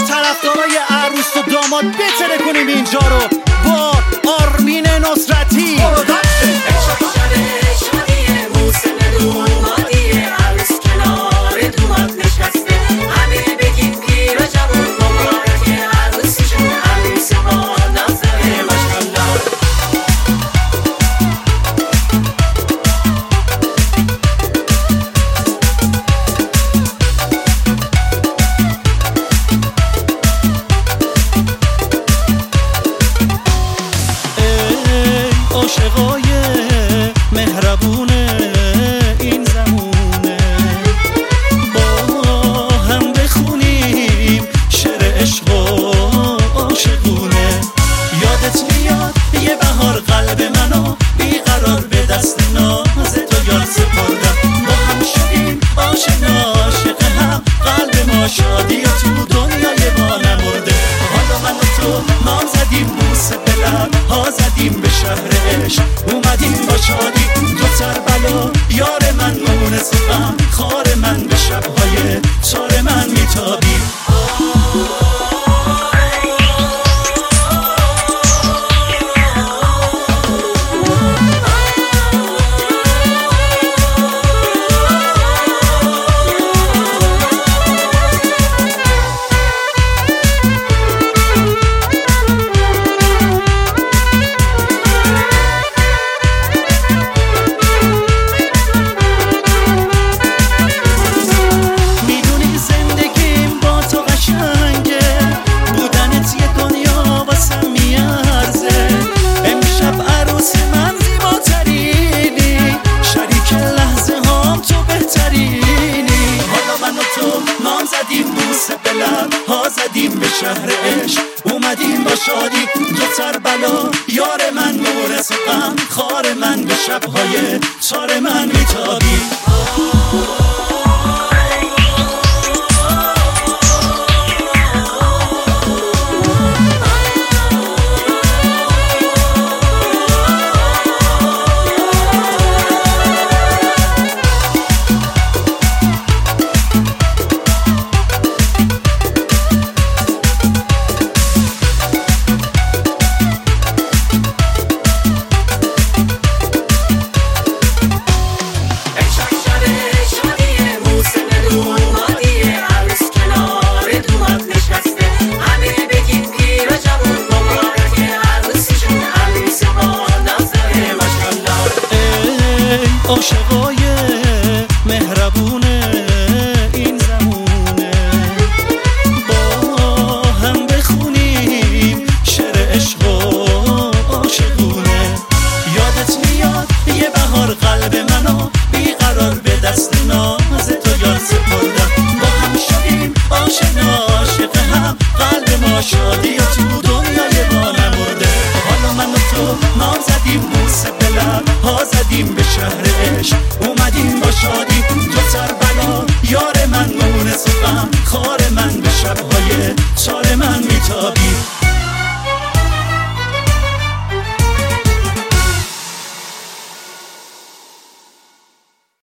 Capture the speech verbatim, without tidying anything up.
طرفدارای عروس و داماد بتره کنیم اینجا رو با آرمین نصرتی. عاشقای مهربون این زمونه با هم بخونیم شعر عشق و عاشقونه. یادت میاد یه بهار قلب منو بیقرار به دست ناز تو یار سپردم. با هم شدیم آشنا عاشق هم، قلب ما شادی تو دنیای ما نمرده. حالا من و تو نام زدیم بوسه به لب ها زدیم به شهرش، اومدیم با شادی دو سر بلا. یار من مونس غم خار من به شبهای تار من میتابیم. ها زدیم به شهرش، اومدیم با شادی دو سر بلا. یار من مونس غم خار من به شبهای تار من میتابیم. عاشقای مهربون این زمونه با هم بخونیم شعر عشق و عاشقونه. یادت میاد یه بهار قلب منو بیقرار به دست ناز تو یار سپردم. با هم شدیم آشنا عاشق هم، قلب ما شادی تو دنیای ما نمرده. حالا من و تو نام زدیم بوسه به لب ها زدیم به شهرش، اومدیم با شادی دو سر بلا. یار من مونس غم خار من به شبهای